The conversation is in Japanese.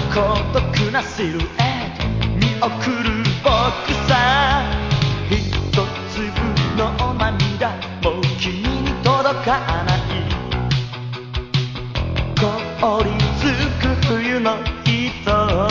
孤独なシルエット見送る僕さ。一粒の涙もう君に届かない。凍りつく冬の人